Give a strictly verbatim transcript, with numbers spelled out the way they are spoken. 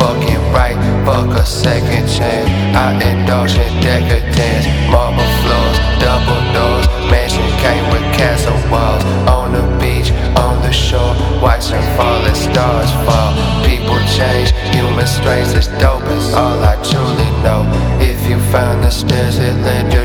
fucking right, fuck a second chance. I indulge in decadence, marble floors, double doors. Mansion came with castle walls. On the beach, on the shore, watching falling stars fall. People change, human strains as dope is all I truly know. If you found the stairs, it led you